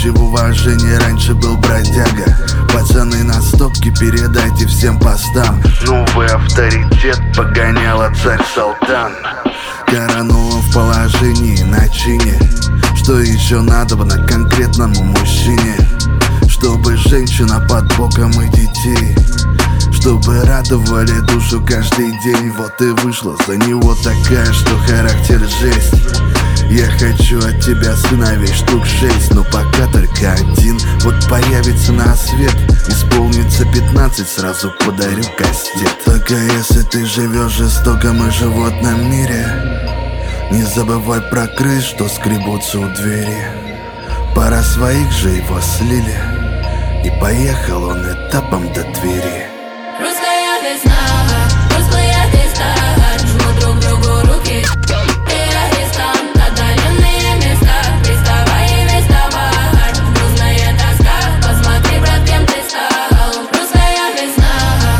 Будучи в уважении, раньше был бродяга. Пацаны на стопке, передайте всем постам. Новый авторитет погоняла царь-салтан. Коронован в положении на чине. Что еще надобно конкретному мужчине? Чтобы женщина под боком и детей, чтобы радовали душу каждый день. Вот и вышла за него такая, что характер жесть. Я хочу от тебя сыновей штук 6, но пока только один. Вот появится на свет, исполнится 15, сразу подарю кастет. Только если ты живешь в жестоком и животном мире, не забывай про крыс, что скребутся у двери. Пара своих же его слили, и поехал он этапом до Твери. Русская весна, русская весна, жмут друг другу руки. Арестант, отдаленные места, приставай и веставай. Грустная тоска, посмотри, брат, кем ты стал. Русская весна,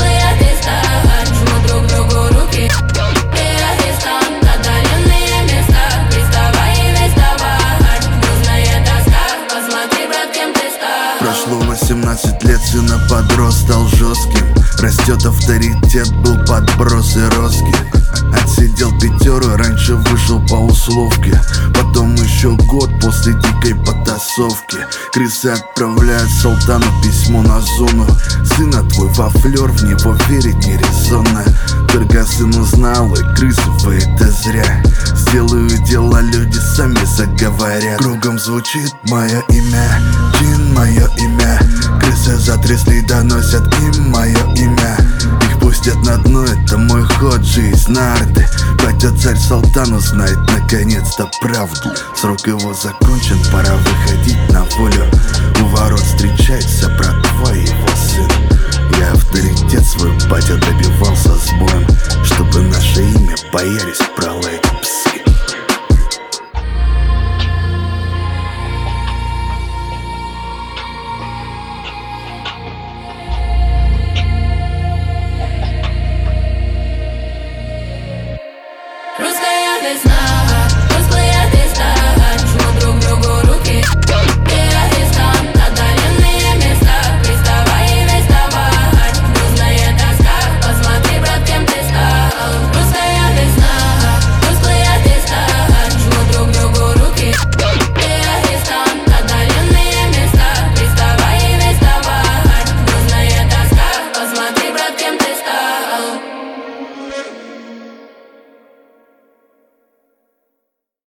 жмут друг другу руки. Арестант, отдаленные места, приставай и веставай. Грустная тоска, посмотри, брат, кем ты стал. Прошло 18 лет, сына подрос, стал жестким. Растет авторитет, был подброс и роски. Отсидел 5, раньше вышел по условке. Потом еще год после дикой потасовки. Крысы отправляют султану письмо на зону. Сына твой во флер, в него верить нерезонно. Только сын узнал, и крысы вы это зря. Сделаю дела, люди сами заговорят. Кругом звучит мое имя, Джин мое имя. Крысы затрясли, доносят им мое имя. Их пустят на дно, это мой ход, жизнь на арты. Батя царь-салтан узнает наконец-то правду. Срок его закончен, пора выходить на волю. У ворот встречается братва и его сын. Я авторитет свой, батя, добивался с боем, чтобы наше имя боялись в пролое.